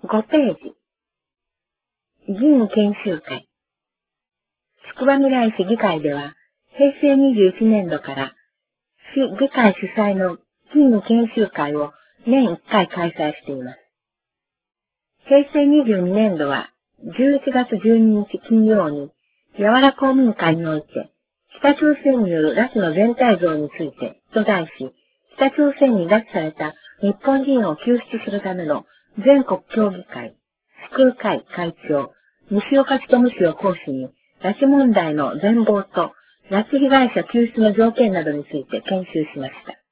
5ページ。議員研修会。つくばみらい市議会では、平成21年度から市議会主催の議員研修会を年1回開催しています。平成22年度は11月12日金曜に、柔ら公民会において、北朝鮮による拉致の全体像についてと題し、北朝鮮に拉致された日本人を救出するための全国協議会、救う会会長、西岡努氏を講師に、拉致問題の全貌と拉致被害者救出の条件などについて研修しました。